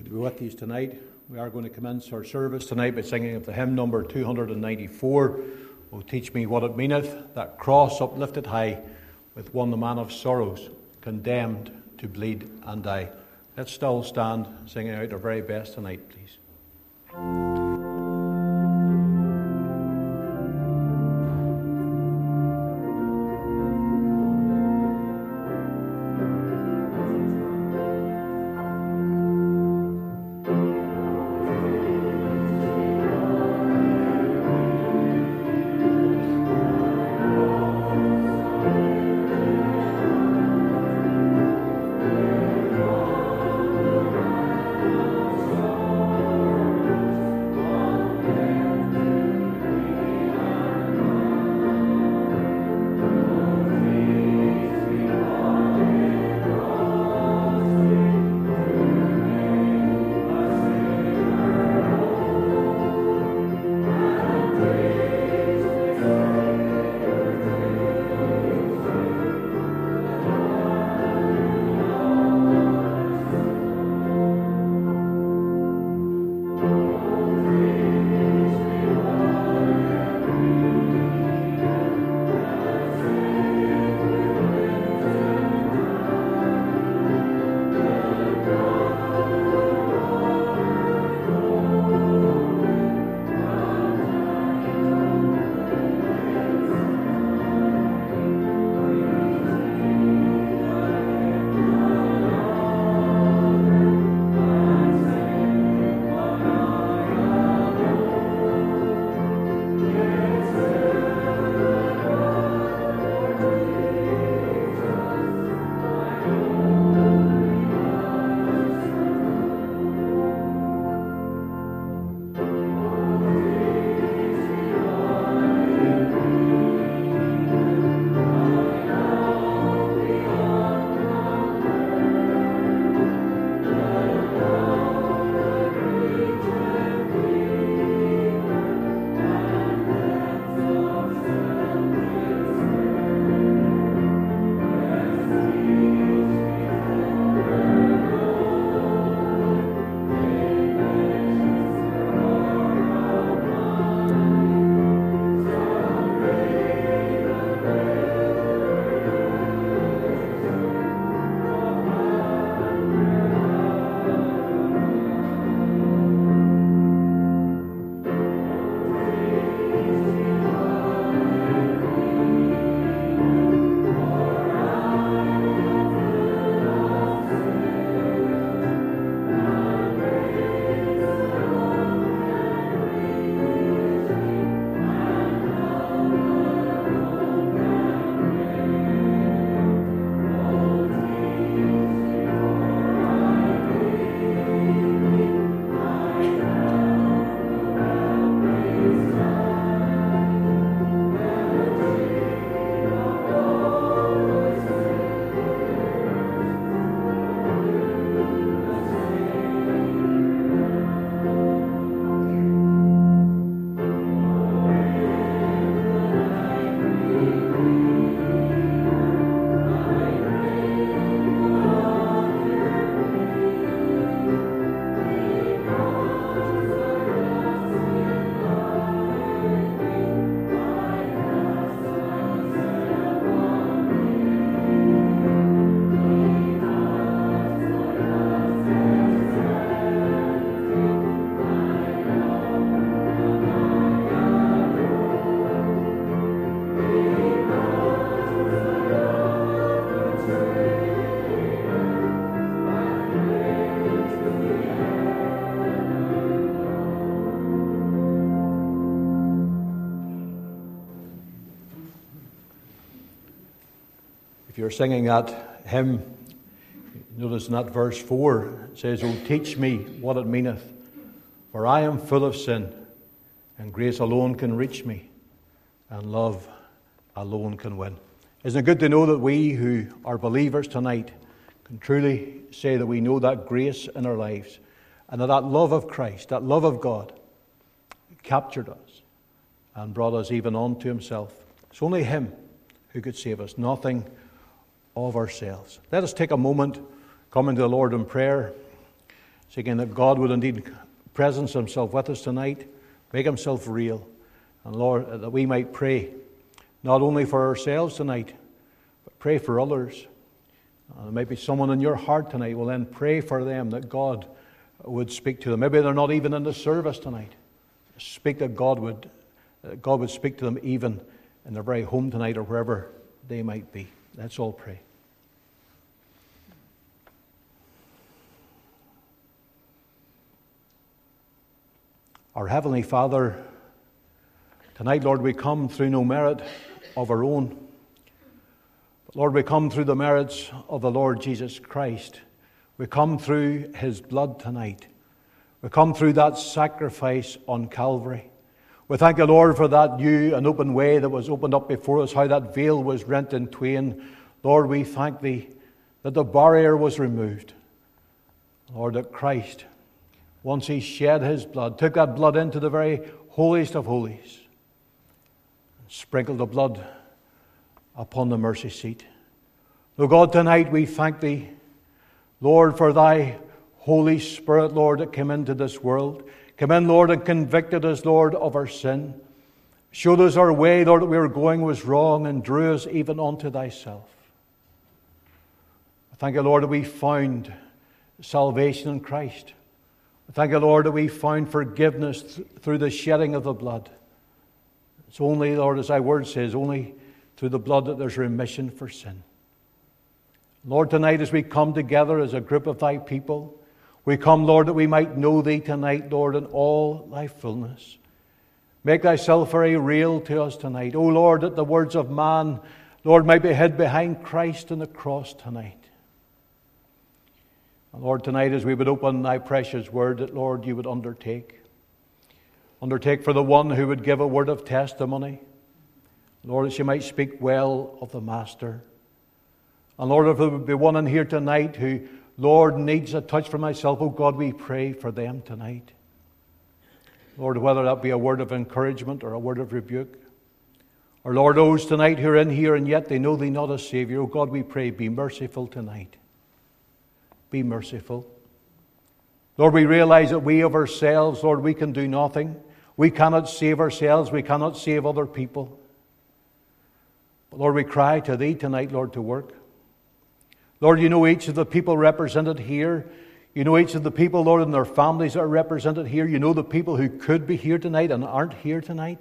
Good to be with you tonight. We are going to commence our service tonight by singing of the hymn number 294. Oh, teach me what it meaneth, that cross uplifted high, with one the man of sorrows, condemned to bleed and die. Let's still stand singing out our very best tonight, please. If you're singing that hymn, notice in that verse 4, it says, "Oh, teach me what it meaneth, for I am full of sin, and grace alone can reach me, and love alone can win." Isn't it good to know that we who are believers tonight can truly say that we know that grace in our lives, and that love of Christ, that love of God, captured us and brought us even on to himself. It's only him who could save us, nothing of ourselves. Let us take a moment, come into the Lord in prayer, seeking that God would indeed presence Himself with us tonight, make Himself real. And Lord, that we might pray, not only for ourselves tonight, but pray for others. There might be someone in your heart tonight. Well, then pray for them that God would speak to them. Maybe they're not even in the service tonight. Speak that God would speak to them even in their very home tonight or wherever they might be. Let's all pray. Our Heavenly Father, tonight, Lord, we come through no merit of our own. But Lord, we come through the merits of the Lord Jesus Christ. We come through His blood tonight. We come through that sacrifice on Calvary. We thank you, Lord, for that new and open way that was opened up before us, how that veil was rent in twain. Lord, we thank Thee that the barrier was removed. Lord, that Christ, once He shed His blood, took that blood into the very holiest of holies, and sprinkled the blood upon the mercy seat. Lord God, tonight we thank Thee, Lord, for Thy Holy Spirit, Lord, that came into this world. Come in, Lord, and convicted us, Lord, of our sin. Showed us our way, Lord, that we were going was wrong, and drew us even unto Thyself. I thank you, Lord, that we found salvation in Christ. I thank you, Lord, that we found forgiveness through the shedding of the blood. It's only, Lord, as Thy word says, only through the blood that there's remission for sin. Lord, tonight as we come together as a group of Thy people, we come, Lord, that we might know Thee tonight, Lord, in all Thy fullness. Make Thyself very real to us tonight. O Lord, that the words of man, Lord, might be hid behind Christ and the cross tonight. And Lord, tonight as we would open Thy precious word, that, Lord, You would undertake. Undertake for the one who would give a word of testimony. Lord, that she might speak well of the Master. And Lord, if there would be one in here tonight who, Lord, needs a touch from myself, oh God, we pray for them tonight. Lord, whether that be a word of encouragement or a word of rebuke. Or Lord, those tonight who are in here and yet they know Thee not as Savior, oh God, we pray, be merciful tonight. Be merciful. Lord, we realize that we of ourselves, Lord, we can do nothing. We cannot save ourselves. We cannot save other people. But Lord, we cry to Thee tonight, Lord, to work. Lord, You know each of the people represented here. You know each of the people, Lord, and their families that are represented here. You know the people who could be here tonight and aren't here tonight.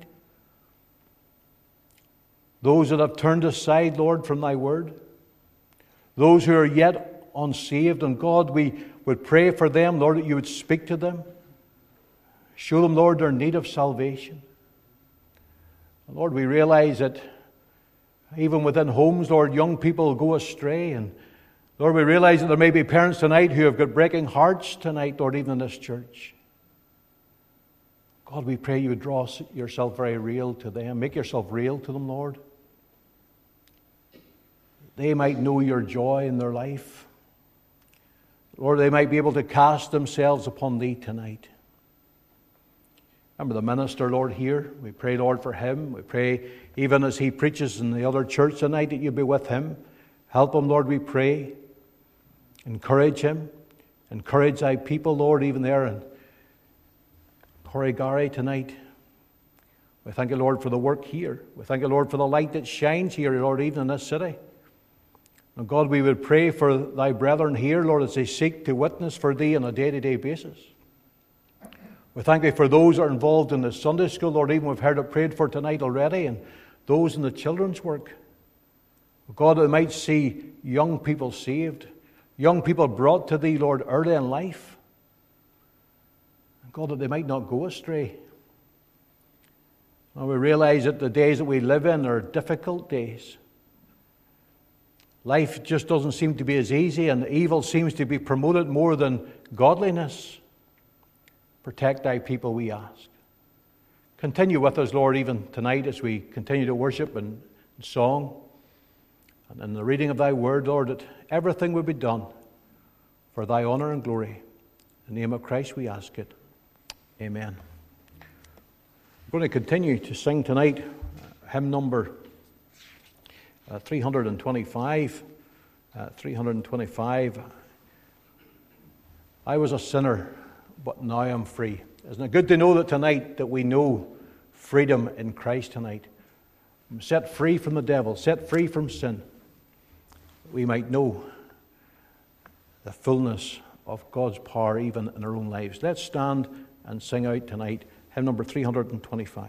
Those that have turned aside, Lord, from Thy word. Those who are yet unsaved. And God, we would pray for them, Lord, that You would speak to them. Show them, Lord, their need of salvation. And Lord, we realize that even within homes, Lord, young people go astray. And Lord, we realize that there may be parents tonight who have got breaking hearts tonight, Lord, even in this church. God, we pray You would draw Yourself very real to them. Make Yourself real to them, Lord. They might know Your joy in their life. Lord, they might be able to cast themselves upon Thee tonight. Remember the minister, Lord, here. We pray, Lord, for him. We pray even as he preaches in the other church tonight that You be with him. Help him, Lord, we pray. Encourage him. Encourage Thy people, Lord, even there in Corrigari tonight. We thank You, Lord, for the work here. We thank You, Lord, for the light that shines here, Lord, even in this city. And God, we would pray for Thy brethren here, Lord, as they seek to witness for Thee on a day-to-day basis. We thank Thee for those that are involved in the Sunday school, Lord, even we've heard it prayed for tonight already, and those in the children's work. God, that they might see young people saved, young people brought to Thee, Lord, early in life. And God, that they might not go astray. And we realize that the days that we live in are difficult days. Life just doesn't seem to be as easy, and evil seems to be promoted more than godliness. Protect Thy people, we ask. Continue with us, Lord, even tonight as we continue to worship in song and in the reading of Thy word, Lord, that everything will be done for Thy honor and glory. In the name of Christ we ask it. Amen. We're going to continue to sing tonight hymn number 325. 325. I was a sinner, but now I'm free. Isn't it good to know that tonight that we know freedom in Christ tonight? I'm set free from the devil, set free from sin. We might know the fullness of God's power even in our own lives. Let's stand and sing out tonight, hymn number 325.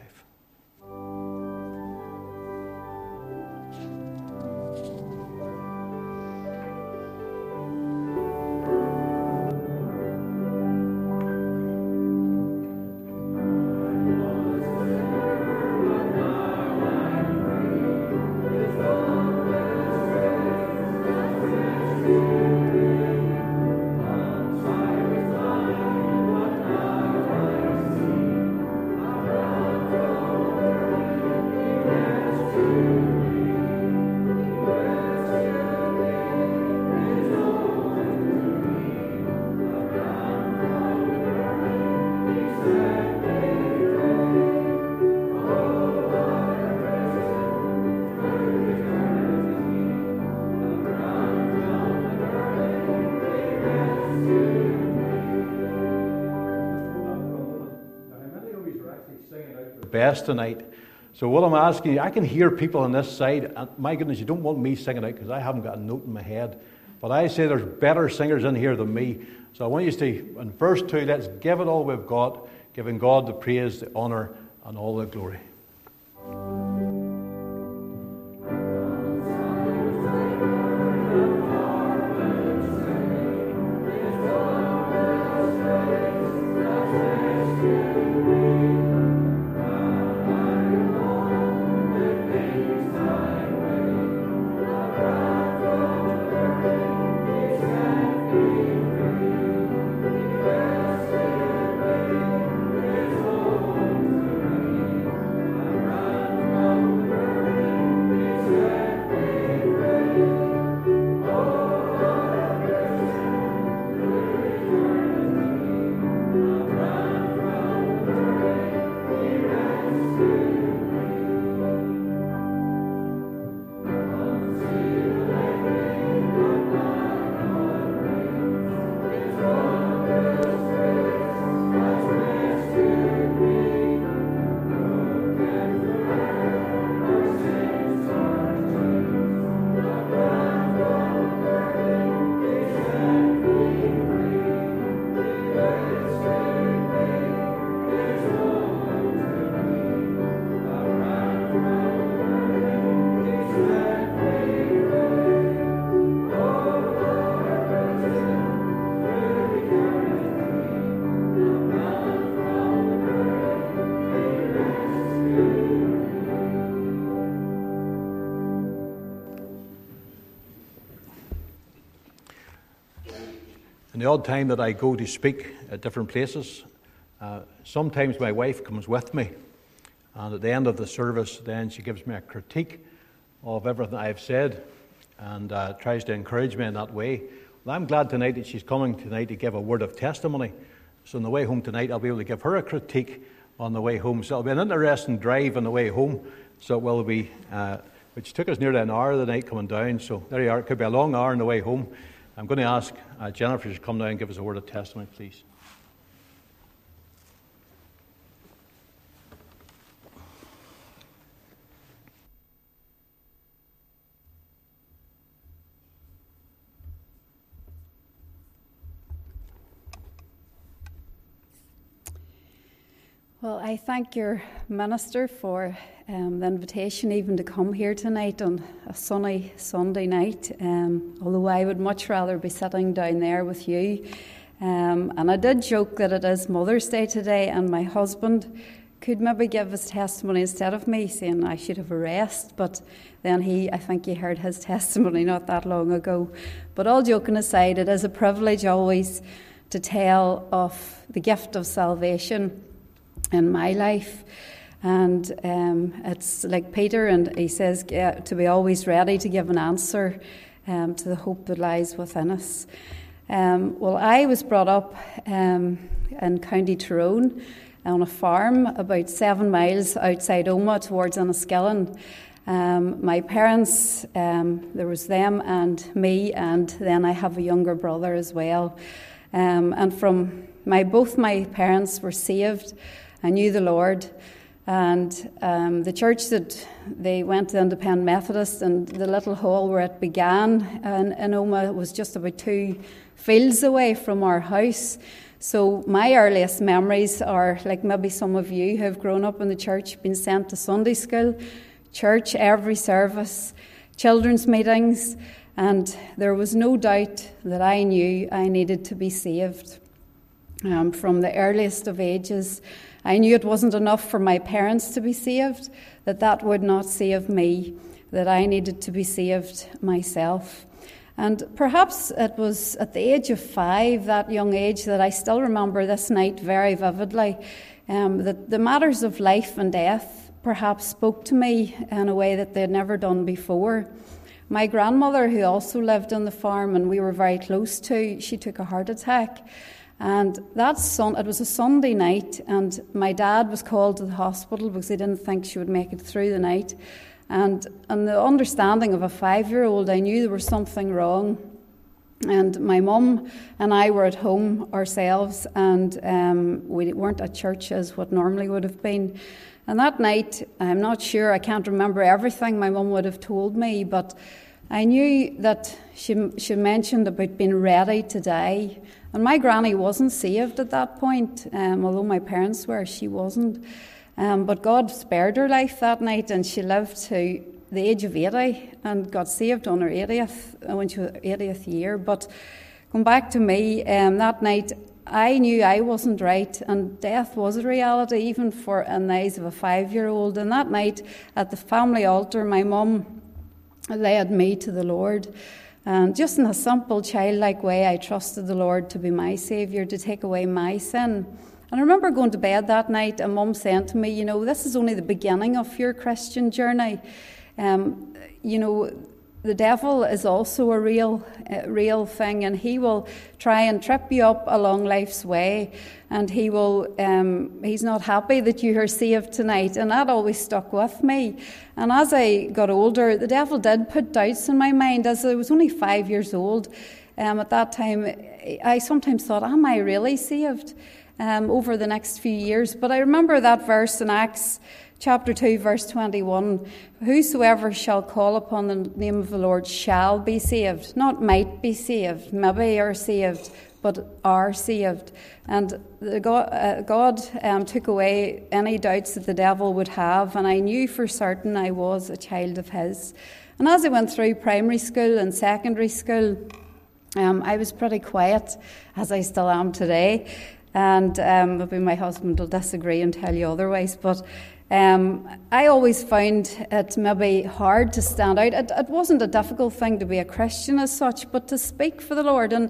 Best tonight. So what I'm asking you, I can hear people on this side, and my goodness, you don't want me singing out because I haven't got a note in my head. But I say there's better singers in here than me. So I want you to see, in verse 2, let's give it all we've got, giving God the praise, the honour, and all the glory. In the odd time that I go to speak at different places, sometimes my wife comes with me, and at the end of the service then she gives me a critique of everything I've said and tries to encourage me in that way. Well, I'm glad tonight that she's coming tonight to give a word of testimony. So on the way home tonight I'll be able to give her a critique on the way home. So it'll be an interesting drive on the way home. So it will be, which took us nearly an hour of the night coming down. So there you are. It could be a long hour on the way home. I'm going to ask Jennifer to come down and give us a word of testimony, please. Well, I thank your minister for the invitation even to come here tonight on a sunny Sunday night, although I would much rather be sitting down there with you. And I did joke that it is Mother's Day today, and my husband could maybe give his testimony instead of me, saying I should have a rest, but then I think you heard his testimony not that long ago. But all joking aside, it is a privilege always to tell of the gift of salvation in my life. And it's like Peter, and he says to be always ready to give an answer to the hope that lies within us. Well, I was brought up in County Tyrone on a farm about 7 miles outside Omagh towards Enniskillen. My parents, there was them and me, and then I have a younger brother as well. And from both my parents were saved. I knew the Lord. And the church that they went to, Independent Methodist, and the little hall where it began in Omagh was just about 2 fields away from our house. So my earliest memories are like maybe some of you who have grown up in the church, been sent to Sunday school, church every service, children's meetings, and there was no doubt that I knew I needed to be saved. From the earliest of ages, I knew it wasn't enough for my parents to be saved, that would not save me, that I needed to be saved myself. And perhaps it was at the age of 5, that young age, that I still remember this night very vividly, that the matters of life and death perhaps spoke to me in a way that they had never done before. My grandmother, who also lived on the farm and we were very close to, she took a heart attack. And it was a Sunday night, and my dad was called to the hospital because they didn't think she would make it through the night. And the understanding of a 5-year-old, I knew there was something wrong. And my mum and I were at home ourselves, and we weren't at church as what normally would have been. And that night, I'm not sure, I can't remember everything my mum would have told me, but I knew that she mentioned about being ready to die. And my granny wasn't saved at that point, although my parents were, she wasn't. But God spared her life that night, and she lived to the age of 80 and got saved on her 80th year. But going back to me, that night I knew I wasn't right, and death was a reality, even in the eyes of a 5-year-old. And that night at the family altar, my mum led me to the Lord. And just in a simple, childlike way, I trusted the Lord to be my saviour, to take away my sin. And I remember going to bed that night and Mum saying to me, this is only the beginning of your Christian journey. The devil is also a real thing, and he will try and trip you up along life's way, and he's not happy that you are saved tonight, and that always stuck with me. And as I got older, the devil did put doubts in my mind. As I was only 5 years old at that time, I sometimes thought, am I really saved over the next few years? But I remember that verse in Acts Chapter 2, verse 21, whosoever shall call upon the name of the Lord shall be saved. Not might be saved, maybe are saved, but are saved. And God took away any doubts that the devil would have, and I knew for certain I was a child of his. And as I went through primary school and secondary school, I was pretty quiet, as I still am today. And maybe my husband will disagree and tell you otherwise, but I always found it maybe hard to stand out. It wasn't a difficult thing to be a Christian as such, but to speak for the Lord. And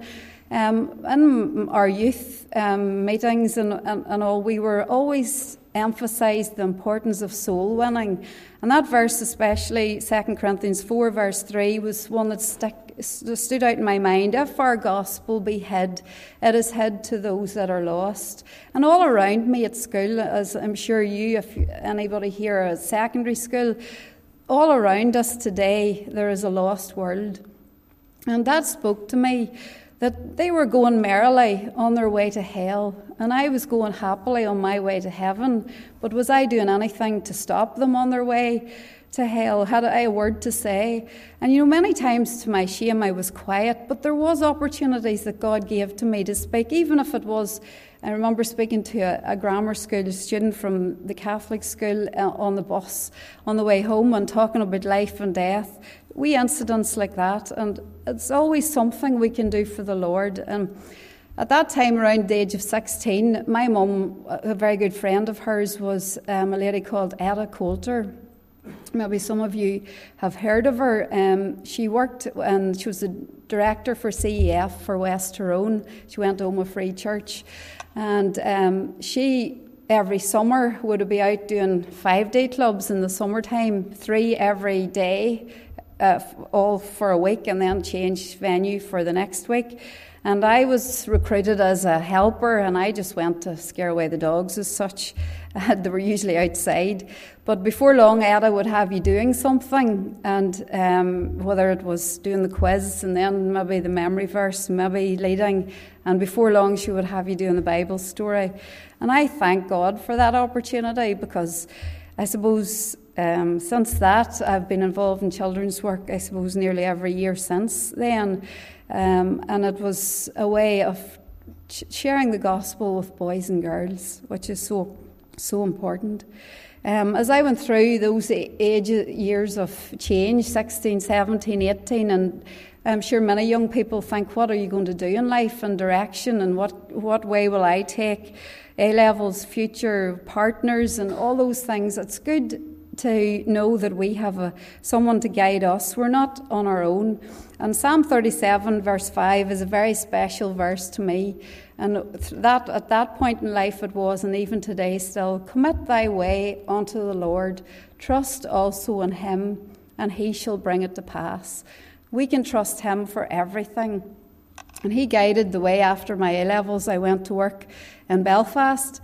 in our youth meetings and all, we were always emphasised the importance of soul winning. And that verse, especially 2 Corinthians 4, verse 3, was one that stood out in my mind. If our gospel be hid, it is hid to those that are lost. And all around me at school, as I'm sure if anybody here at secondary school, all around us today, there is a lost world. And that spoke to me, that they were going merrily on their way to hell, and I was going happily on my way to heaven. But was I doing anything to stop them on their way to hell? Had I a word to say? And many times to my shame I was quiet, but there was opportunities that God gave to me to speak, even if it was, I remember speaking to a grammar school student from the Catholic school on the bus on the way home and talking about life and death. Wee incidents like that, and it's always something we can do for the Lord. And at that time, around the age of 16, my mum, a very good friend of hers, was a lady called Etta Coulter. Maybe some of you have heard of her. She worked, and she was the director for CEF for West Tyrone. She went to Omagh Free Church, and she every summer would be out doing 5-day clubs in the summertime, 3 every day, all for a week, and then change venue for the next week. And I was recruited as a helper, and I just went to scare away the dogs as such. They were usually outside. But before long, Ada would have you doing something, and whether it was doing the quiz and then maybe the memory verse, maybe leading, and before long she would have you doing the Bible story. And I thank God for that opportunity, because I suppose since that I've been involved in children's work, I suppose nearly every year since then. And it was a way of sharing the gospel with boys and girls, which is so important. As I went through those years of change, 16, 17, 18, and I'm sure many young people think, what are you going to do in life and direction, and what way will I take? A-levels, future partners, and all those things. It's good to know that we have someone to guide us. We're not on our own. And Psalm 37 verse 5 is a very special verse to me. And that at that point in life it was, and even today still, commit thy way unto the Lord, trust also in him, and he shall bring it to pass. We can trust him for everything. And he guided the way. After my A-levels, I went to work in Belfast,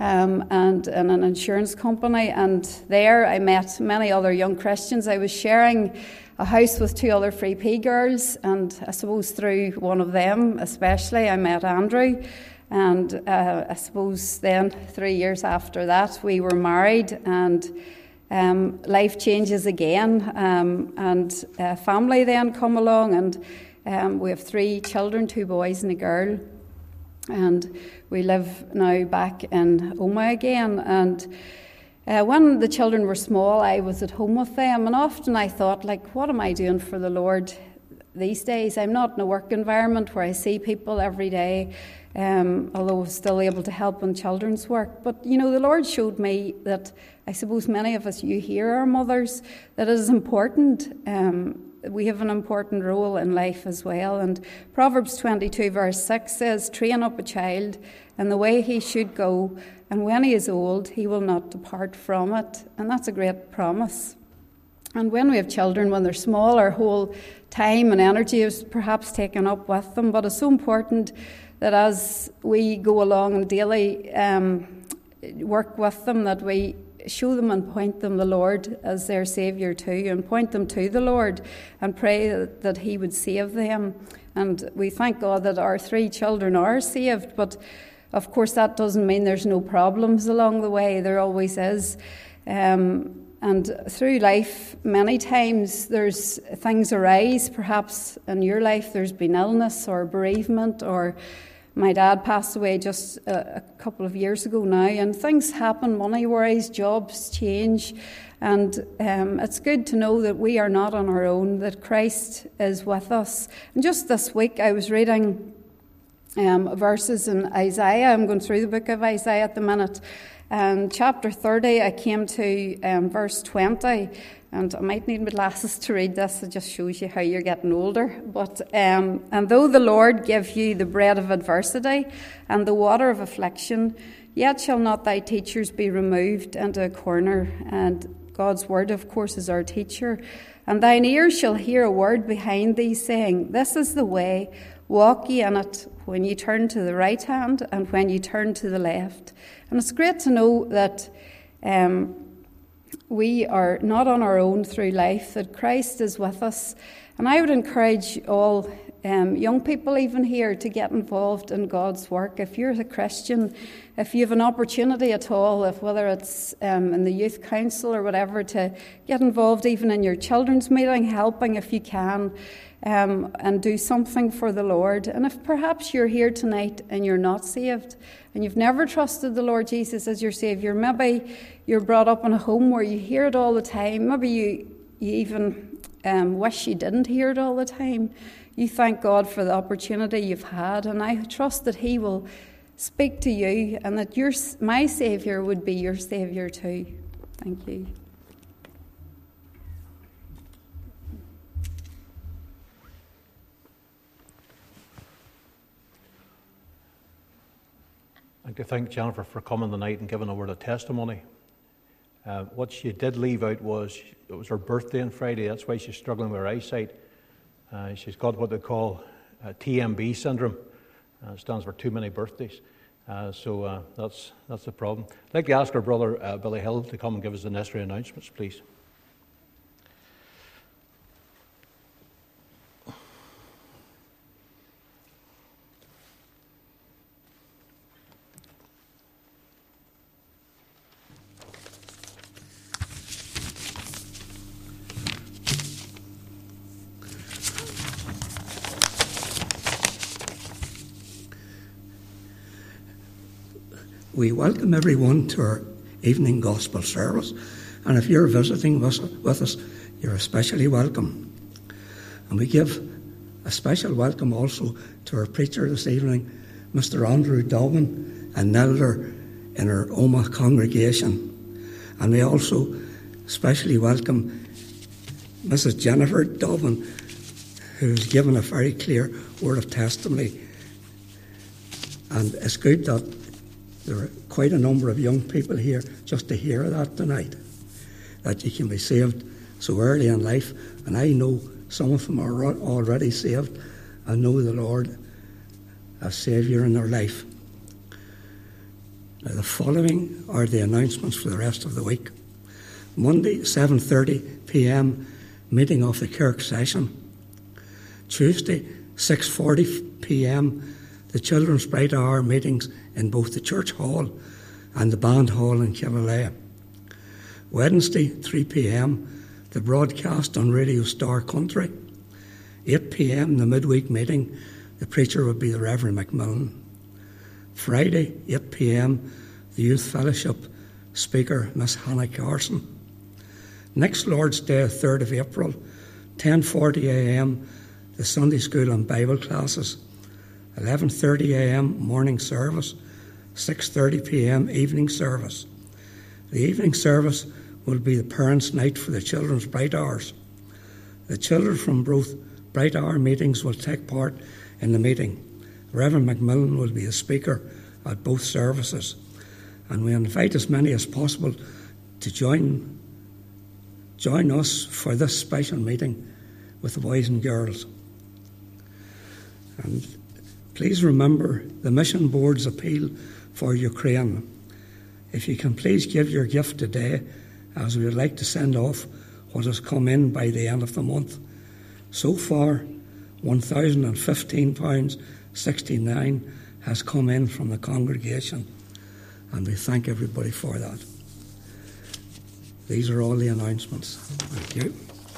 and in an insurance company, and there I met many other young Christians. I was sharing a house with 2 other Free P girls, and I suppose through one of them especially I met Andrew, and I suppose then 3 years after that we were married, and life changes again, and family then come along, and we have 3 children, 2 boys and a girl. And we live now back in Omagh again. And when the children were small, I was at home with them. And often I thought, what am I doing for the Lord these days? I'm not in a work environment where I see people every day, although I was still able to help in children's work. But, the Lord showed me that I suppose many of us, you here are mothers, that it is important. We have an important role in life as well. And Proverbs 22 verse 6 says, train up a child in the way he should go, and when he is old, he will not depart from it. And that's a great promise. And when we have children, when they're small, our whole time and energy is perhaps taken up with them. But it's so important that as we go along and daily work with them, that we show them and point them the Lord as their Saviour too, and point them to the Lord and pray that he would save them. And we thank God that our 3 children are saved, but of course that doesn't mean there's no problems along the way. There always is. And through life, many times there's things arise. Perhaps in your life there's been illness or bereavement, or my dad passed away just a couple of years ago now, and things happen, money worries, jobs change, and it's good to know that we are not on our own, that Christ is with us. And just this week I was reading verses in Isaiah. I'm going through the book of Isaiah at the minute, and chapter 30 I came to verse 20. And I might need my glasses to read this. It just shows you how you're getting older. But and though the Lord give you the bread of adversity and the water of affliction, yet shall not thy teachers be removed into a corner. And God's word, of course, is our teacher. And thine ears shall hear a word behind thee, saying, this is the way, walk ye in it, when ye turn to the right hand and when ye turn to the left. And it's great to know that we are not on our own through life, that Christ is with us. And I would encourage all young people even here to get involved in God's work. If you're a Christian, if you have an opportunity at all, whether it's in the youth council or whatever, to get involved even in your children's meeting, helping if you can, and do something for the Lord. And if perhaps you're here tonight and you're not saved, and you've never trusted the Lord Jesus as your Saviour, maybe you're brought up in a home where you hear it all the time, maybe you even wish you didn't hear it all the time, you thank God for the opportunity you've had, and I trust that he will speak to you, and that my Saviour would be your Saviour too. Thank you. I'd like to thank Jennifer for coming tonight and giving a word of testimony. What she did leave out was, it was her birthday on Friday. That's why she's struggling with her eyesight. She's got what they call TMB syndrome. It stands for too many birthdays. So that's the problem. I'd like to ask our brother Billy Hill to come and give us the necessary announcements, please. We welcome everyone to our evening gospel service, and if you're visiting with us, you're especially welcome. And we give a special welcome also to our preacher this evening, Mr. Andrew Dobbin, an elder in our Omagh congregation. And we also especially welcome Mrs. Jennifer Dobbin, who's given a very clear word of testimony. And it's good that there are quite a number of young people here just to hear that tonight, that you can be saved so early in life. And I know some of them are already saved and know the Lord as Saviour in their life. Now, the following are the announcements for the rest of the week. Monday, 7:30 p.m, meeting of the Kirk session. Tuesday, 6:40 p.m, the Children's Bright Hour meetings in both the church hall and the band hall in Killalea. Wednesday, 3 p.m, the broadcast on Radio Star Country. 8 p.m, the midweek meeting. The preacher would be the Reverend Macmillan. Friday, 8 p.m, the Youth Fellowship speaker, Miss Hannah Carson. Next Lord's Day, 3rd of April, 10:40 a.m, the Sunday School and Bible classes. 11:30 a.m, morning service. 6:30 p.m, evening service. The evening service will be the parents' night for the Children's Bright Hours. The children from both Bright Hour meetings will take part in the meeting. Reverend Macmillan will be the speaker at both services, and we invite as many as possible to join us for this special meeting with the boys and girls. And please remember the Mission Board's appeal for Ukraine. If you can please give your gift today, as we would like to send off what has come in by the end of the month. So far, £1,015.69 has come in from the congregation, and we thank everybody for that. These are all the announcements. Thank you.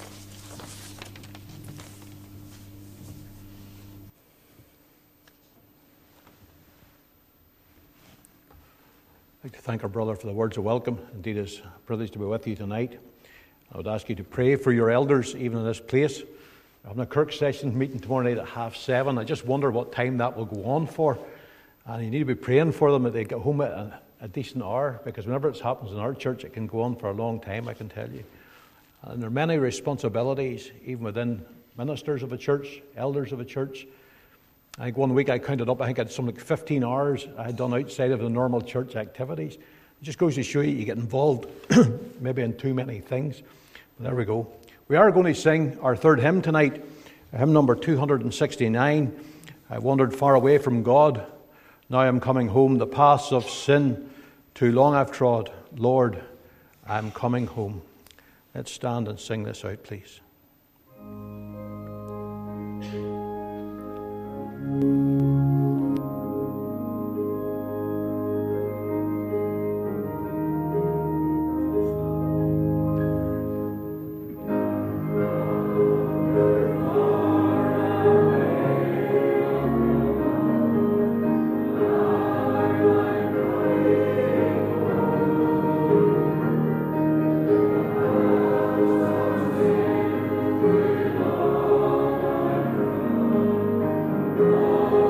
I'd like to thank our brother for the words of welcome. Indeed, it's a privilege to be with you tonight. I would ask you to pray for your elders, even in this place. We're having a Kirk session meeting tomorrow night at 7:30. I just wonder what time that will go on for. And you need to be praying for them that they get home at a decent hour, because whenever it happens in our church, it can go on for a long time, I can tell you. And there are many responsibilities, even within ministers of a church, elders of a church. I think one week I counted up, I think I had something like 15 hours I had done outside of the normal church activities. It just goes to show you get involved maybe in too many things. But there we go. We are going to sing our third hymn tonight, hymn number 269. I wandered far away from God. Now I'm coming home. The paths of sin too long I've trod. Lord, I'm coming home. Let's stand and sing this out, please. Oh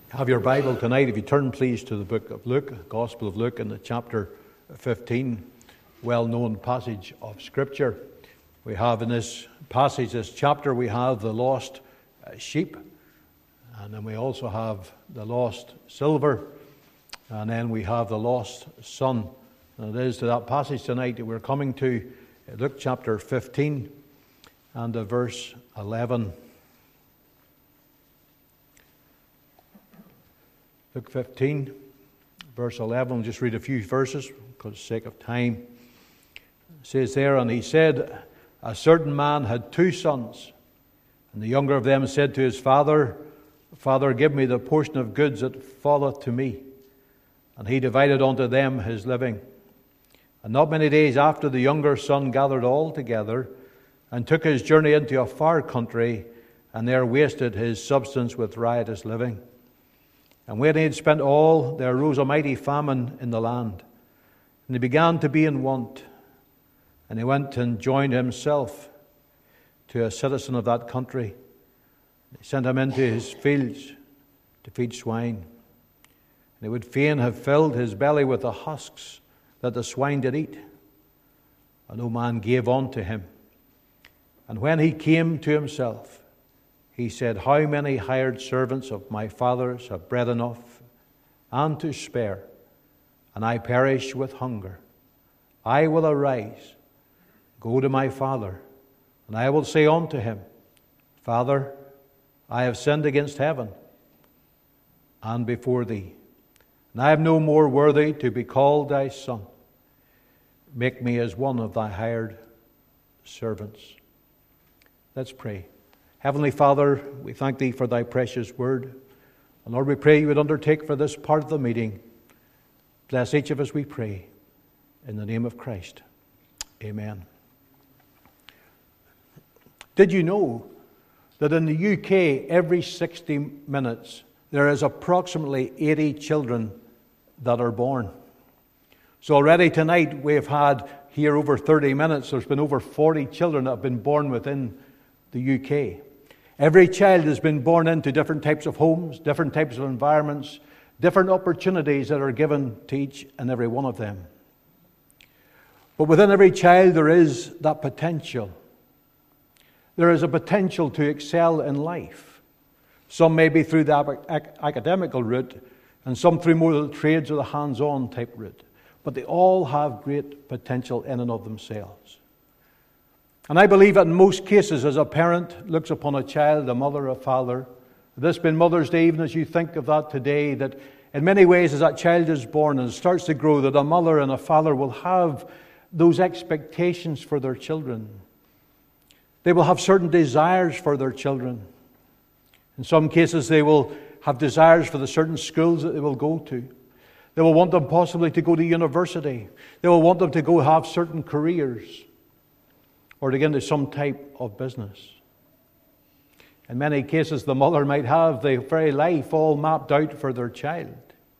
Have your Bible tonight, if you turn please to the book of Luke, Gospel of Luke, in the chapter 15, well-known passage of Scripture. We have in this passage, this chapter, we have the lost sheep, and then we also have the lost silver, and then we have the lost son. And it is to that passage tonight that we're coming to, Luke chapter 15 and verse 11. Luke 15, verse 11. I'll just read a few verses because of the sake of time. It says there, "And he said, a certain man had 2 sons. And the younger of them said to his father, Father, give me the portion of goods that falleth to me. And he divided unto them his living. And not many days after, the younger son gathered all together, and took his journey into a far country, and there wasted his substance with riotous living. And when he had spent all, there arose a mighty famine in the land. And he began to be in want. And he went and joined himself to a citizen of that country. He sent him into his fields to feed swine. And he would fain have filled his belly with the husks that the swine did eat. And no man gave unto him. And when he came to himself, he said, How many hired servants of my father's have bread enough and to spare, and I perish with hunger? I will arise, go to my father, and I will say unto him, Father, I have sinned against heaven and before thee, and I am no more worthy to be called thy son. Make me as one of thy hired servants." Let's pray. Heavenly Father, we thank thee for thy precious word. And Lord, we pray you would undertake for this part of the meeting. Bless each of us, we pray, in the name of Christ. Amen. Did you know that in the UK, every 60 minutes, there is approximately 80 children that are born? So already tonight, we've had here over 30 minutes, there's been over 40 children that have been born within the UK. Every child has been born into different types of homes, different types of environments, different opportunities that are given to each and every one of them. But within every child there is that potential. There is a potential to excel in life. Some may be through the academical route, and some through more of the trades or the hands-on type route. But they all have great potential in and of themselves. And I believe that in most cases, as a parent looks upon a child, a mother, a father, this being Mother's Day, even as you think of that today, that in many ways as that child is born and starts to grow, that a mother and a father will have those expectations for their children. They will have certain desires for their children. In some cases, they will have desires for the certain schools that they will go to. They will want them possibly to go to university. They will want them to go have certain careers, or to get into some type of business. In many cases, the mother might have the very life all mapped out for their child.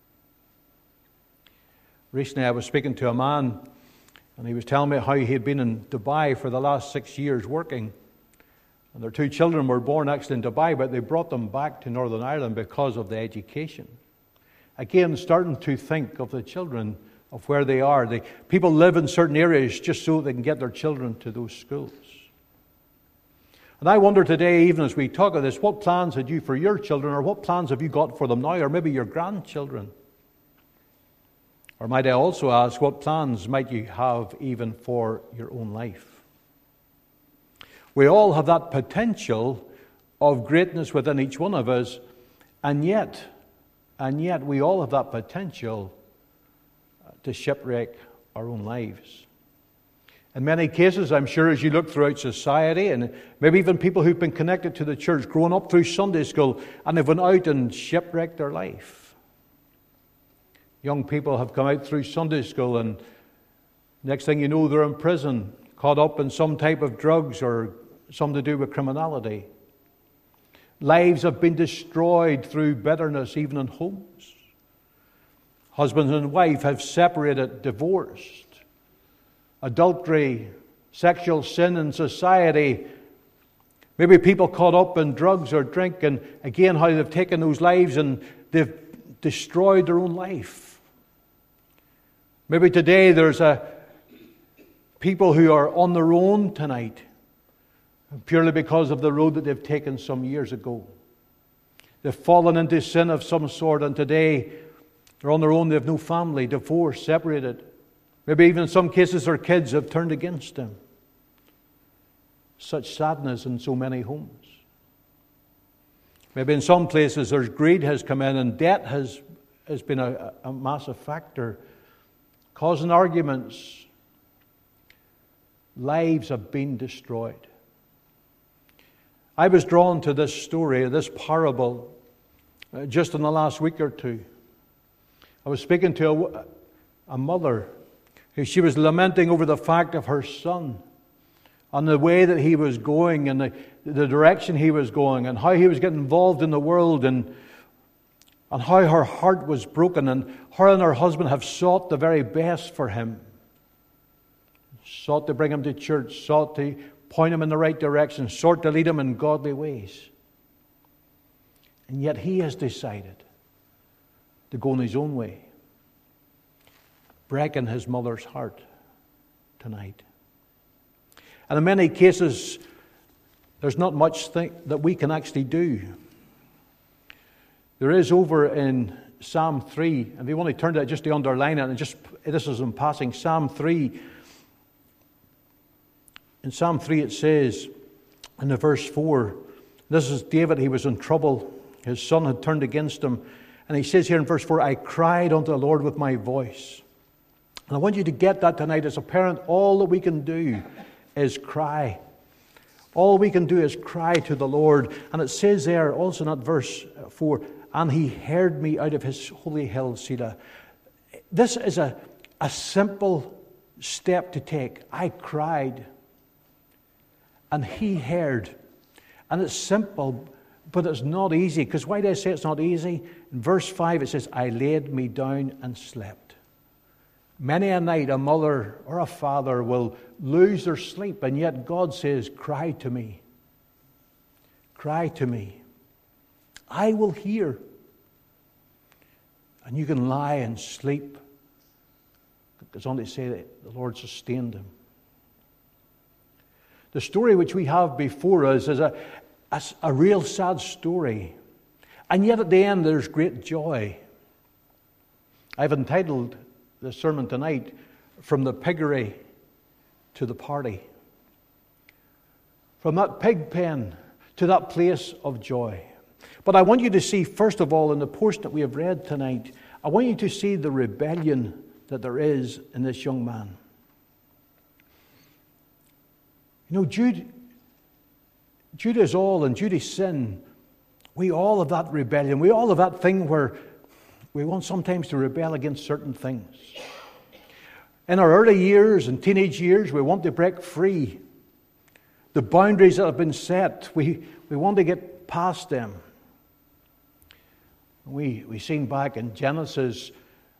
Recently, I was speaking to a man, and he was telling me how he had been in Dubai for the last 6 years working. And their 2 children were born actually in Dubai, but they brought them back to Northern Ireland because of the education. Again, starting to think of the children, of where they are. People live in certain areas just so they can get their children to those schools. And I wonder today, even as we talk of this, what plans had you for your children, or what plans have you got for them now, or maybe your grandchildren? Or might I also ask, what plans might you have even for your own life? We all have that potential of greatness within each one of us, and yet we all have that potential to shipwreck our own lives. In many cases, I'm sure as you look throughout society, and maybe even people who've been connected to the church, growing up through Sunday school, and they've went out and shipwrecked their life. Young people have come out through Sunday school, and next thing you know, they're in prison, caught up in some type of drugs or something to do with criminality. Lives have been destroyed through bitterness, even in homes. Husband and wife have separated, divorced. Adultery, sexual sin in society. Maybe people caught up in drugs or drink, and again how they've taken those lives and they've destroyed their own life. Maybe today there's people who are on their own tonight, purely because of the road that they've taken some years ago. They've fallen into sin of some sort, and today they're on their own. They have no family, divorced, separated. Maybe even in some cases their kids have turned against them. Such sadness in so many homes. Maybe in some places there's greed has come in, and debt has been a massive factor, causing arguments. Lives have been destroyed. I was drawn to this story, this parable, just in the last week or two. I was speaking to a mother who she was lamenting over the fact of her son and the way that he was going and the direction he was going and how he was getting involved in the world and how her heart was broken, and her and her husband have sought the very best for him. Sought to bring him to church, sought to point him in the right direction, sought to lead him in godly ways. And yet he has decided to go in his own way, breaking his mother's heart tonight. And in many cases, there's not much that we can actually do. There is over in Psalm 3, and if you want to turn to it just to underline it, and this is in passing, Psalm 3. In Psalm 3 it says, in the verse 4, this is David, he was in trouble. His son had turned against him. And he says here in verse 4, I cried unto the Lord with my voice. And I want you to get that tonight. As a parent, all that we can do is cry. All we can do is cry to the Lord. And it says there, also in that verse 4, and he heard me out of his holy hill, Selah. This is a simple step to take. I cried, and he heard. And it's simple, but it's not easy. Because why do I say it's not easy? In verse 5 it says, I laid me down and slept. Many a night a mother or a father will lose their sleep, and yet God says, cry to me. Cry to me. I will hear. And you can lie and sleep. It's only to say that the Lord sustained him. The story which we have before us is a real sad story. And yet at the end there's great joy. I've entitled the sermon tonight, From the Piggery to the Party. From that pig pen to that place of joy. But I want you to see, first of all, in the portion that we have read tonight, I want you to see the rebellion that there is in this young man. You know, Judah's all, and Judah's sin, we all have that rebellion. We all have that thing where we want sometimes to rebel against certain things. In our early years and teenage years, we want to break free. The boundaries that have been set, we want to get past them. We seen back in Genesis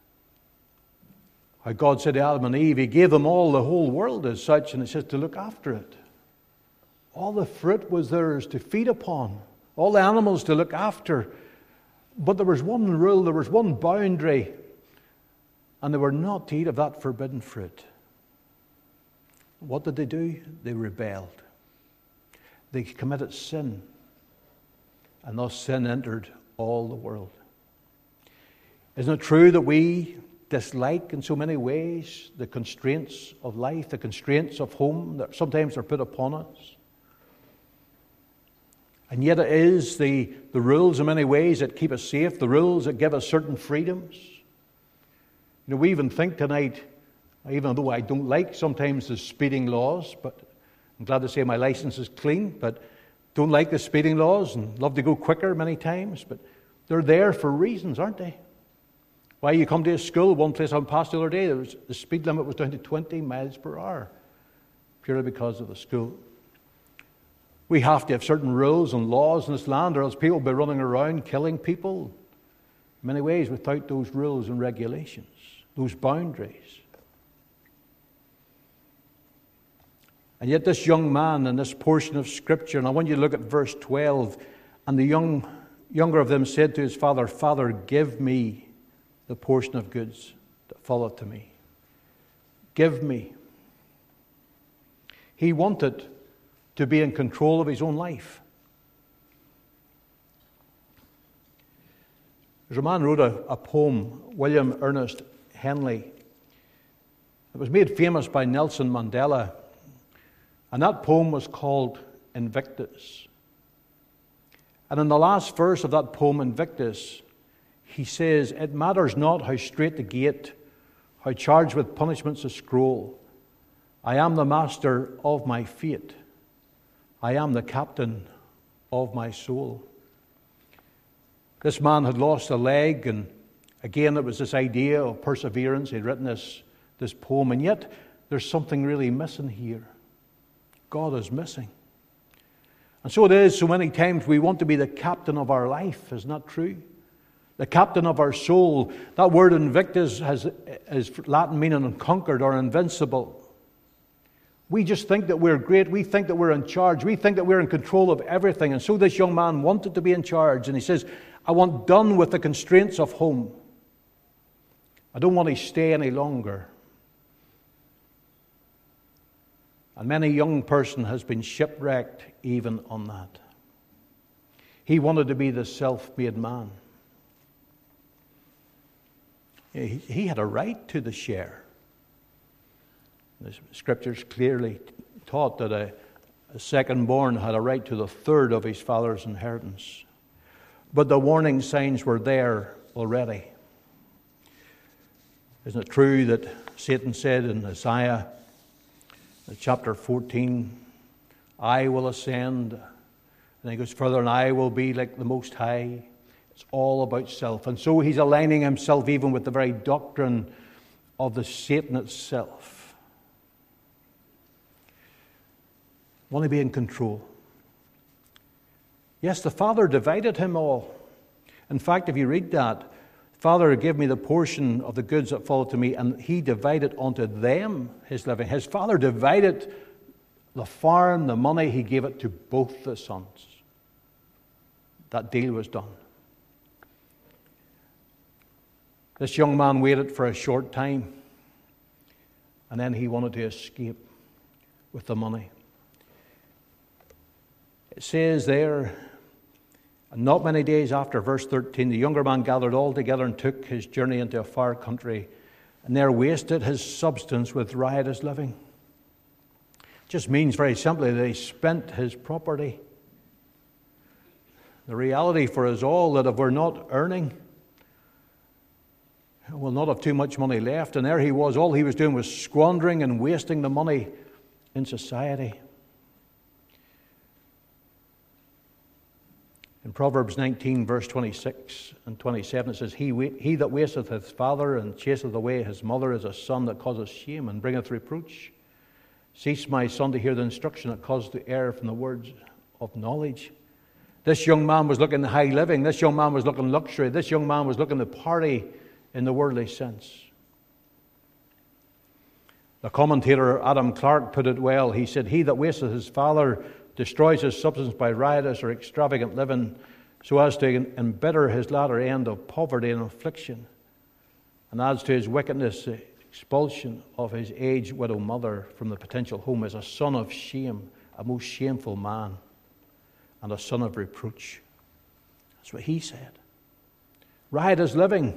how God said to Adam and Eve, He gave them all the whole world as such, and it says to look after it. All the fruit was theirs to feed upon, all the animals to look after. But there was one rule, there was one boundary, and they were not to eat of that forbidden fruit. What did they do? They rebelled. They committed sin, and thus sin entered all the world. Isn't it true that we dislike in so many ways the constraints of life, the constraints of home that sometimes are put upon us? And yet it is the rules in many ways that keep us safe, the rules that give us certain freedoms. You know, we even think tonight, even though I don't like sometimes the speeding laws, but I'm glad to say my license is clean, but don't like the speeding laws and love to go quicker many times, but they're there for reasons, aren't they? Why you come to a school, one place I passed the other day, the speed limit was down to 20 miles per hour, purely because of the school. We have to have certain rules and laws in this land, or else people will be running around killing people in many ways without those rules and regulations, those boundaries. And yet this young man in this portion of Scripture, and I want you to look at verse 12, and the young younger of them said to his father, Father, give me the portion of goods that falleth to me. Give me. He wanted to be in control of his own life. There's a man who wrote a poem, William Ernest Henley. It was made famous by Nelson Mandela, and that poem was called Invictus. And in the last verse of that poem, Invictus, he says, it matters not how strait the gate, how charged with punishments the scroll. I am the master of my fate. I am the captain of my soul. This man had lost a leg, and again it was this idea of perseverance. He'd written this poem, and yet there's something really missing here. God is missing. And so it is, so many times we want to be the captain of our life. Isn't that true? The captain of our soul. That word invictus has Latin meaning unconquered or invincible. We just think that we're great. We think that we're in charge. We think that we're in control of everything. And so this young man wanted to be in charge. And he says, I want done with the constraints of home. I don't want to stay any longer. And many young person has been shipwrecked even on that. He wanted to be the self-made man. He had a right to the share. The Scriptures clearly taught that a second-born had a right to the third of his father's inheritance. But the warning signs were there already. Isn't it true that Satan said in Isaiah chapter 14, I will ascend, and he goes further, and I will be like the Most High. It's all about self. And so he's aligning himself even with the very doctrine of the Satan itself. Want to be in control. Yes, the Father divided him all. In fact, if you read that, Father, give me the portion of the goods that fall to me, and he divided unto them his living. His Father divided the farm, the money, he gave it to both the sons. That deal was done. This young man waited for a short time, and then he wanted to escape with the money. It says there, and not many days after, verse 13, the younger man gathered all together and took his journey into a far country, and there wasted his substance with riotous living. It just means very simply that he spent his property. The reality for us all that if we're not earning, we'll not have too much money left. And there he was, all he was doing was squandering and wasting the money in society. In Proverbs 19, verse 26 and 27, it says, He that wasteth his father and chaseth away his mother is a son that causeth shame and bringeth reproach. Cease, my son, to hear the instruction that causeth to err from the words of knowledge. This young man was looking at high living. This young man was looking luxury. This young man was looking to party in the worldly sense. The commentator Adam Clarke put it well. He said, He that wasteth his father destroys his substance by riotous or extravagant living, so as to embitter his latter end of poverty and affliction, and adds to his wickedness the expulsion of his aged widow mother from the potential home as a son of shame, a most shameful man, and a son of reproach. That's what he said. Riotous living.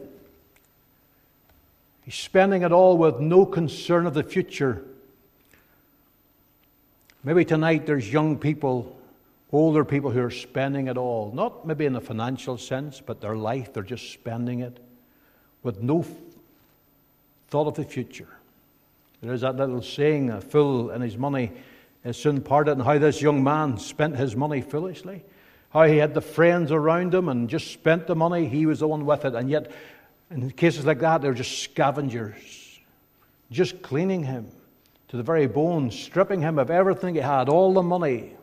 He's spending it all with no concern of the future. Maybe tonight there's young people, older people who are spending it all. Not maybe in a financial sense, but their life, they're just spending it with no thought of the future. There is that little saying, a fool and his money is soon parted, and how this young man spent his money foolishly. How he had the friends around him and just spent the money, he was the one with it. And yet, in cases like that, they're just scavengers, just cleaning him to the very bone, stripping him of everything he had, all the money.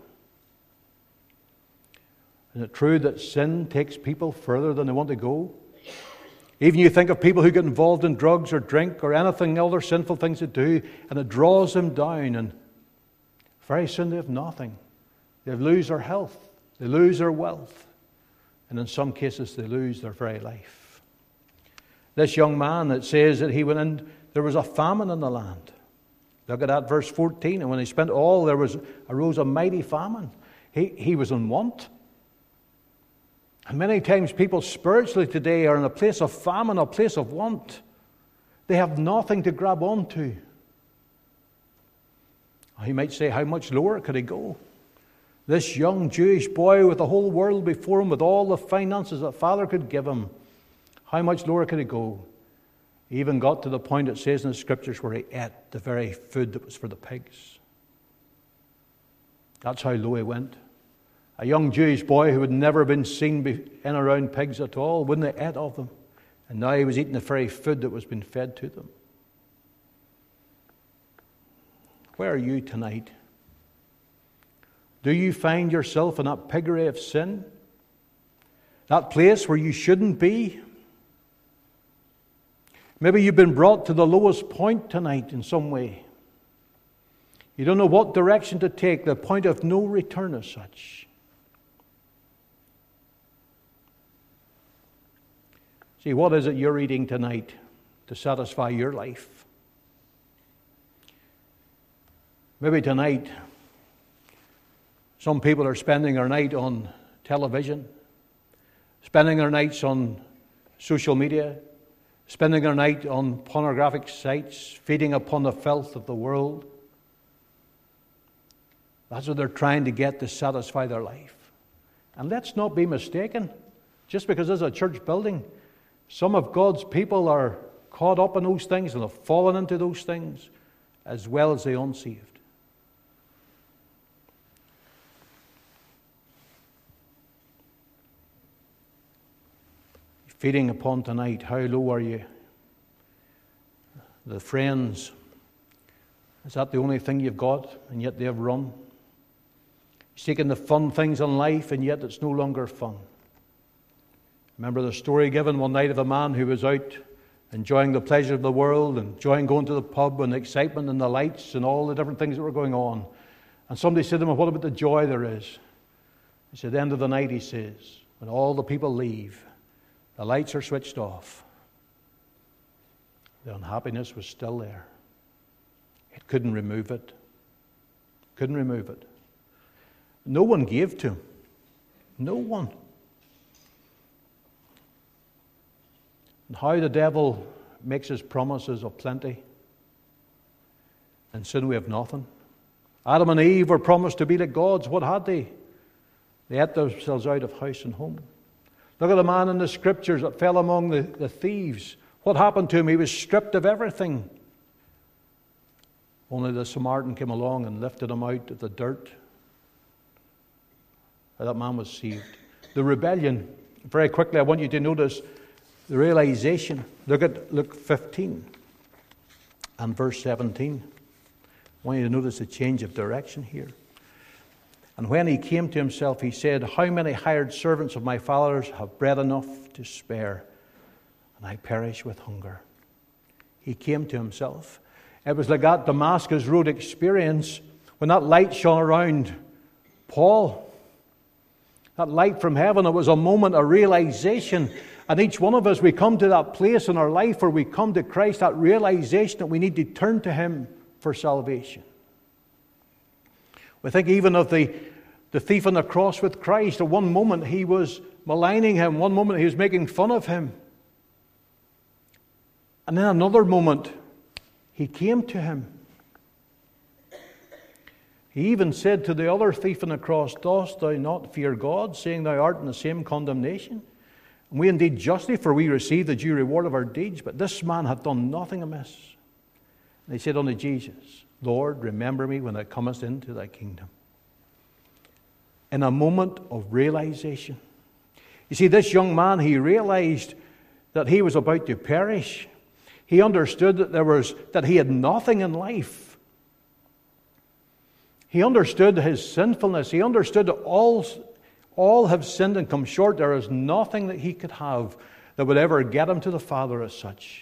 Is it true that sin takes people further than they want to go? Even you think of people who get involved in drugs or drink or anything, other sinful things to do, and it draws them down, and very soon they have nothing. They lose their health. They lose their wealth. And in some cases, they lose their very life. This young man, it says that he went in, there was a famine in the land. Look at that, verse 14. And when he spent all, there arose a mighty famine. He was in want. And many times people spiritually today are in a place of famine, a place of want. They have nothing to grab onto. He might say, how much lower could he go? This young Jewish boy with the whole world before him, with all the finances that Father could give him, how much lower could he go? He even got to the point, it says in the Scriptures, where he ate the very food that was for the pigs. That's how low he went. A young Jewish boy who had never been seen in around pigs at all, wouldn't have ate of them. And now he was eating the very food that was being fed to them. Where are you tonight? Do you find yourself in that piggery of sin? That place where you shouldn't be? Maybe you've been brought to the lowest point tonight in some way. You don't know what direction to take, the point of no return as such. See, what is it you're eating tonight to satisfy your life? Maybe tonight, some people are spending their night on television, spending their nights on social media, spending their night on pornographic sites, feeding upon the filth of the world. That's what they're trying to get to satisfy their life. And let's not be mistaken. Just because there's a church building, some of God's people are caught up in those things and have fallen into those things, as well as the unsaved. Feeding upon tonight, how low are you? The friends, is that the only thing you've got, and yet they have run? Seeking the fun things in life, and yet it's no longer fun. Remember the story given one night of a man who was out enjoying the pleasure of the world, enjoying going to the pub and the excitement and the lights and all the different things that were going on. And somebody said to him, what about the joy there is? He said, at the end of the night, he says, when all the people leave, the lights are switched off, the unhappiness was still there. It couldn't remove it. Couldn't remove it. No one gave to him. No one. And how the devil makes his promises of plenty. In sin we have nothing. Adam and Eve were promised to be like gods. What had they? They ate themselves out of house and home. Look at the man in the Scriptures that fell among the thieves. What happened to him? He was stripped of everything. Only the Samaritan came along and lifted him out of the dirt. That man was saved. The rebellion. Very quickly, I want you to notice the realization. Look at Luke 15 and verse 17. I want you to notice the change of direction here. And when he came to himself, he said, how many hired servants of my father's have bread enough to spare, and I perish with hunger? He came to himself. It was like that Damascus Road experience when that light shone around Paul. That light from heaven, it was a moment, a realization. And each one of us, we come to that place in our life where we come to Christ, that realization that we need to turn to Him for salvation. We think even of the thief on the cross with Christ. At one moment he was maligning him. One moment he was making fun of him. And then another moment he came to him. He even said to the other thief on the cross, dost thou not fear God, seeing thou art in the same condemnation? And we indeed justly, for we receive the due reward of our deeds. But this man had done nothing amiss. And he said unto Jesus, Lord, remember me when thou comest into thy kingdom. In a moment of realization. You see, this young man, he realized that he was about to perish. He understood that he had nothing in life. He understood his sinfulness. He understood that all have sinned and come short. There is nothing that he could have that would ever get him to the Father as such.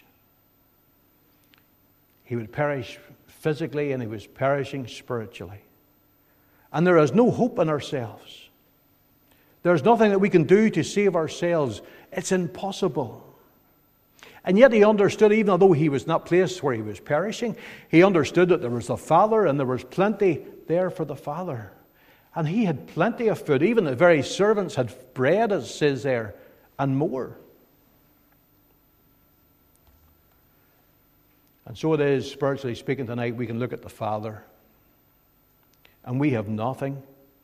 He would perish physically, and he was perishing spiritually. And there is no hope in ourselves. There's nothing that we can do to save ourselves. It's impossible. And yet he understood, even although he was in that place where he was perishing, he understood that there was a Father and there was plenty there for the Father. And he had plenty of food. Even the very servants had bread, as it says there, and more. And so it is, spiritually speaking, tonight we can look at the Father and we have nothing.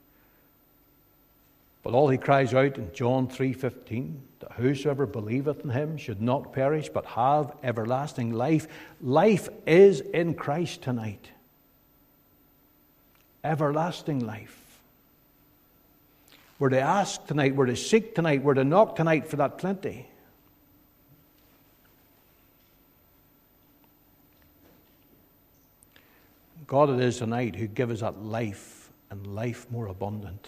But all he cries out in John 3:15, that whosoever believeth in him should not perish but have everlasting life. Life is in Christ tonight. Everlasting life. We're to ask tonight, we're to seek tonight, we're to knock tonight for that plenty. God it is tonight who gives us that life and life more abundant.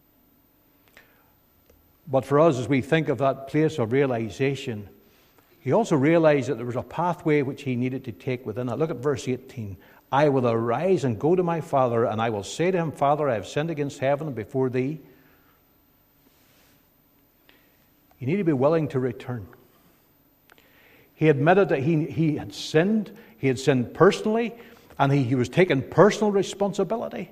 But for us, as we think of that place of realization, he also realized that there was a pathway which he needed to take within it. Look at verse 18. I will arise and go to my father, and I will say to him, Father, I have sinned against heaven and before thee. You need to be willing to return. He admitted that he had sinned. He had sinned personally, and he was taking personal responsibility.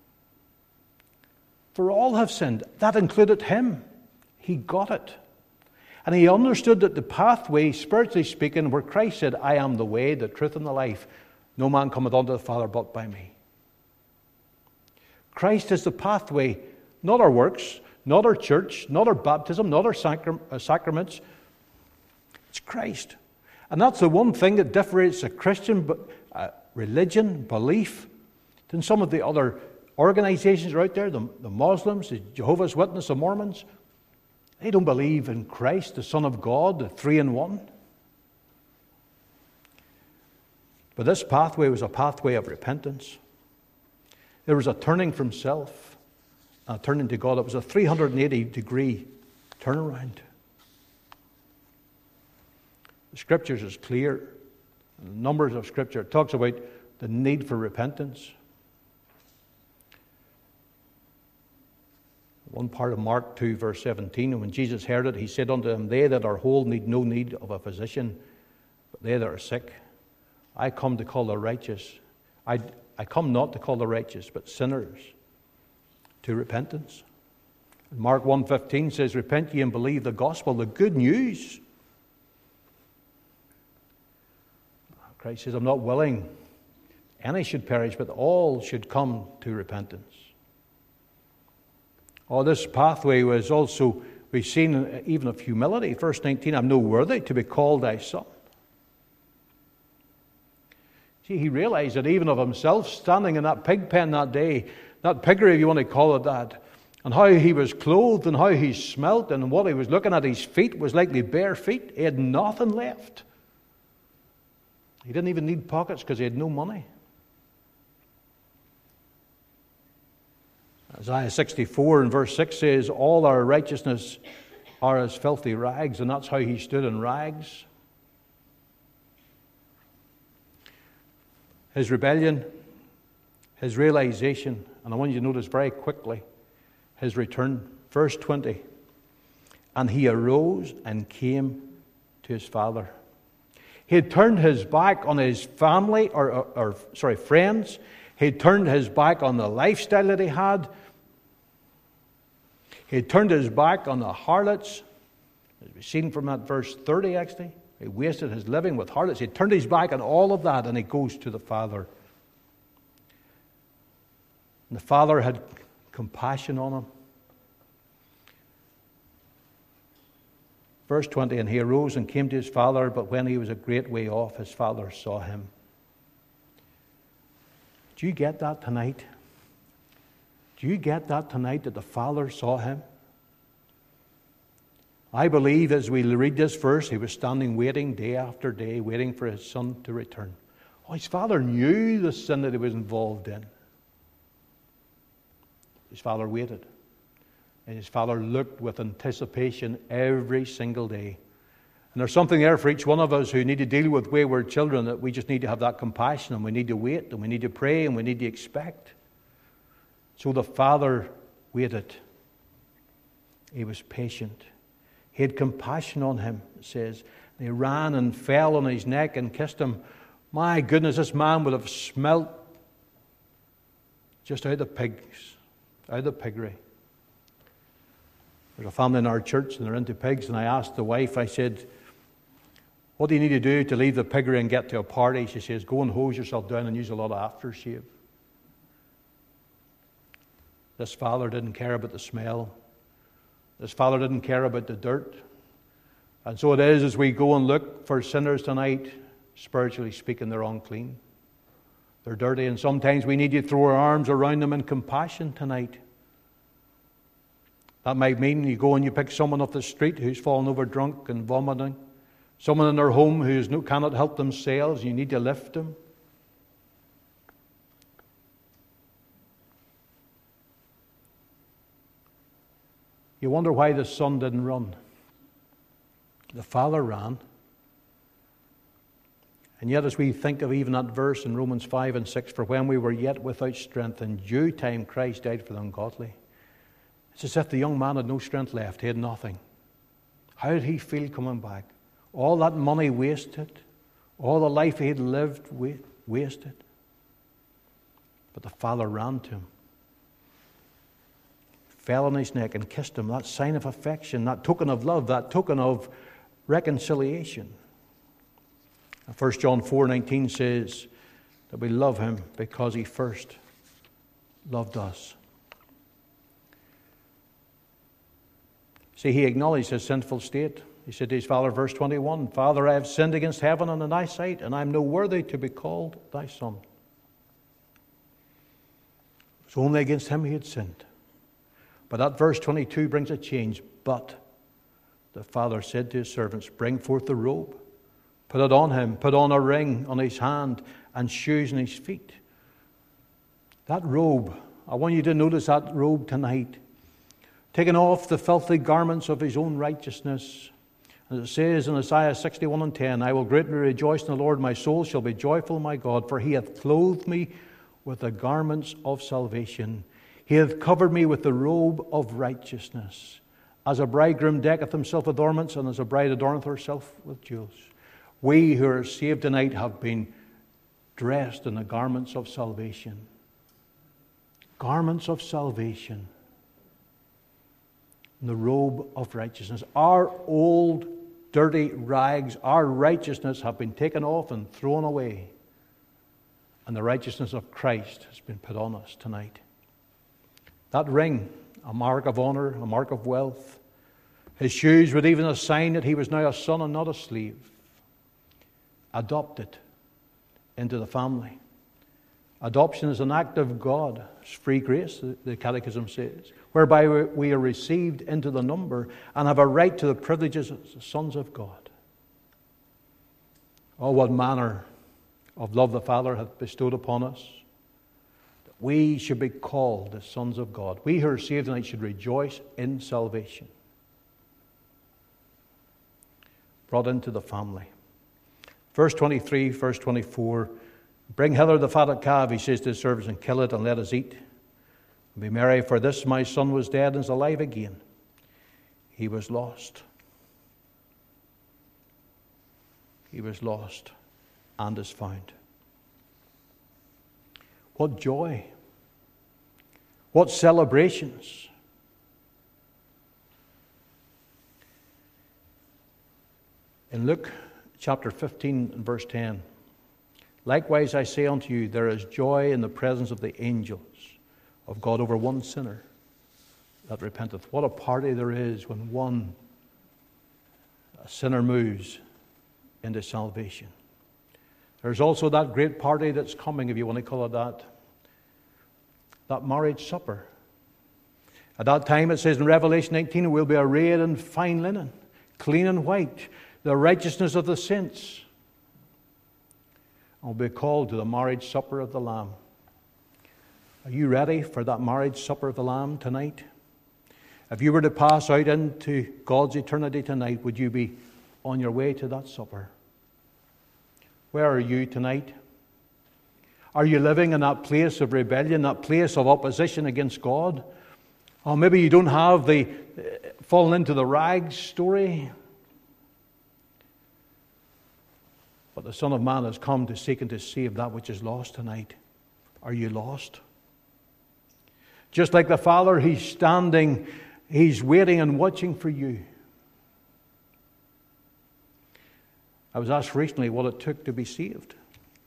For all have sinned. That included him. He got it. And he understood that the pathway, spiritually speaking, where Christ said, I am the way, the truth, and the life. No man cometh unto the Father but by me. Christ is the pathway, not our works, not our church, not our baptism, not our sacraments. It's Christ. And that's the one thing that differentiates a Christian religion, belief, than some of the other organizations that are out there, the Muslims, the Jehovah's Witnesses, the Mormons. They don't believe in Christ, the Son of God, the three-in-one. But this pathway was a pathway of repentance. There was a turning from self, a turning to God. It was a 380-degree turnaround. The Scriptures is clear. The numbers of Scripture. It talks about the need for repentance. One part of Mark 2, verse 17, and when Jesus heard it, he said unto them, They that are whole need no need of a physician, but they that are sick. I come to call the righteous. I come not to call the righteous, but sinners to repentance. And Mark 1:15 says, Repent ye and believe the gospel, the good news. Christ says, I'm not willing any should perish, but all should come to repentance. This pathway was also, we've seen even of humility. Verse 19, I'm no worthy to be called thy son. See, he realized that even of himself, standing in that pig pen that day, that piggery, if you want to call it that, and how he was clothed and how he smelt and what he was looking at, his feet was likely bare feet. He had nothing left. He didn't even need pockets because he had no money. Isaiah 64 and verse 6 says, All our righteousness are as filthy rags, and that's how he stood in rags. His rebellion, his realization, and I want you to notice very quickly, his return. Verse 20, and he arose and came to his father. He had turned his back on his family, friends. He had turned his back on the lifestyle that he had. He had turned his back on the harlots. As we've seen from that verse 30, actually. He wasted his living with harlots. He turned his back on all of that, and he goes to the Father. And the Father had compassion on him. Verse 20, and he arose and came to his father, but when he was a great way off, his father saw him. Do you get that tonight? Do you get that tonight, that the Father saw him? I believe as we read this verse, he was standing waiting day after day, waiting for his son to return. His father knew the sin that he was involved in. His father waited. And his father looked with anticipation every single day. And there's something there for each one of us who need to deal with wayward children, that we just need to have that compassion, and we need to wait, and we need to pray, and we need to expect. So the father waited. He was patient. He had compassion on him, it says. He ran and fell on his neck and kissed him. My goodness, this man would have smelt just out of pigs, out of the piggery. There's a family in our church and they're into pigs, and I asked the wife, I said, what do you need to do to leave the piggery and get to a party? She says, go and hose yourself down and use a lot of aftershave. This father didn't care about the smell. This father didn't care about the dirt. And so it is as we go and look for sinners tonight, spiritually speaking, they're unclean. They're dirty, and sometimes we need to throw our arms around them in compassion tonight. That might mean you go and you pick someone off the street who's fallen over drunk and vomiting. Someone in their home who cannot help themselves. You need to lift them. You wonder why the son didn't run. The father ran. And yet as we think of even that verse in Romans 5 and 6, for when we were yet without strength, in due time Christ died for the ungodly. It's as if the young man had no strength left. He had nothing. How did he feel coming back? All that money wasted. All the life he had lived wasted. But the father ran to him. Fell on his neck and kissed him. That sign of affection, that token of love, that token of reconciliation. 1 John 4:19 says that we love him because he first loved us. See, he acknowledged his sinful state. He said to his father, verse 21, Father, I have sinned against heaven and in thy sight, and I am no worthy to be called thy son. It was only against him he had sinned. But that verse 22 brings a change. But the father said to his servants, bring forth the robe, put it on him, put on a ring on his hand, and shoes on his feet. That robe, I want you to notice that robe tonight. Taking off the filthy garments of his own righteousness. As it says in Isaiah 61 and 10, I will greatly rejoice in the Lord, my soul shall be joyful in my God, for he hath clothed me with the garments of salvation. He hath covered me with the robe of righteousness. As a bridegroom decketh himself with ornaments, and as a bride adorneth herself with jewels. We who are saved tonight have been dressed in the garments of salvation. Garments of salvation. The robe of righteousness. Our old dirty rags, our righteousness have been taken off and thrown away. And the righteousness of Christ has been put on us tonight. That ring, a mark of honor, a mark of wealth. His shoes were even a sign that he was now a son and not a slave. Adopted into the family. Adoption is an act of God. It's free grace, the Catechism says, whereby we are received into the number and have a right to the privileges as the sons of God. Oh, what manner of love the Father hath bestowed upon us, that we should be called the sons of God. We who are saved tonight should rejoice in salvation. Brought into the family. Verse 23, verse 24, bring hither the fatted calf, he says to his servants, and kill it, and let us eat. And be merry, for this my son was dead and is alive again. He was lost. He was lost and is found. What joy. What celebrations. In Luke chapter 15 and verse 10, likewise I say unto you, there is joy in the presence of the angels of God over one sinner that repenteth. What a party there is when a sinner moves into salvation. There's also that great party that's coming, if you want to call it that marriage supper. At that time, it says in Revelation 19, we'll be arrayed in fine linen, clean and white, the righteousness of the saints. And we'll be called to the marriage supper of the Lamb. Are you ready for that marriage supper of the Lamb tonight? If you were to pass out into God's eternity tonight, would you be on your way to that supper? Where are you tonight? Are you living in that place of rebellion, that place of opposition against God? Or maybe you don't have the fallen into the rags story. But the Son of Man has come to seek and to save that which is lost tonight. Are you lost? Just like the Father, He's standing, He's waiting and watching for you. I was asked recently what it took to be saved.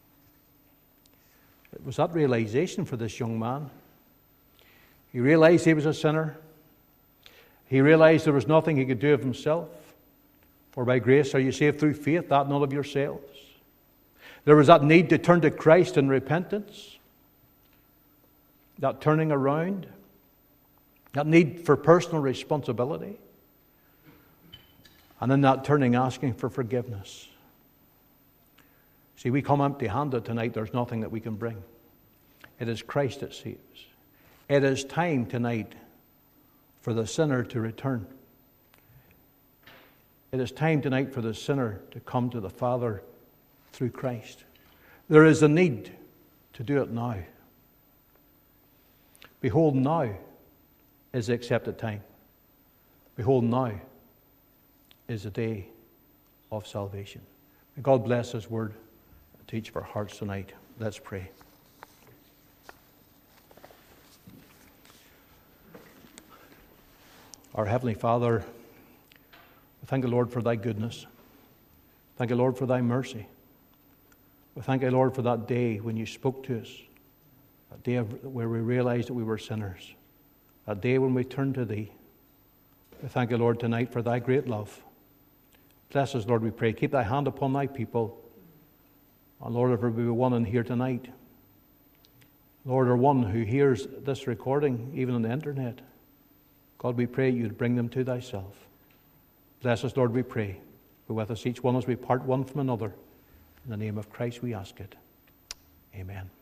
It was that realization for this young man. He realized he was a sinner. He realized there was nothing he could do of himself. For by grace are you saved through faith, that not of yourselves. There was that need to turn to Christ in repentance, that turning around, that need for personal responsibility, and in that turning asking for forgiveness. See, we come empty-handed tonight. There's nothing that we can bring. It is Christ that saves. It is time tonight for the sinner to return. It is time tonight for the sinner to come to the Father through Christ. There is a need to do it now. Behold, now is the accepted time. Behold, now is the day of salvation. May God bless His word to each of our hearts tonight. Let's pray. Our Heavenly Father, we thank you, Lord, for thy goodness. Thank you, Lord, for thy mercy. We thank you, Lord, for that day when you spoke to us, that day where we realized that we were sinners, that day when we turned to thee. We thank you, Lord, tonight for thy great love. Bless us, Lord, we pray. Keep thy hand upon thy people. And Lord, if there be one in here tonight, Lord, or one who hears this recording, even on the internet, God, we pray you'd bring them to thyself. Bless us, Lord, we pray. Be with us, each one as we part one from another. In the name of Christ we ask it. Amen.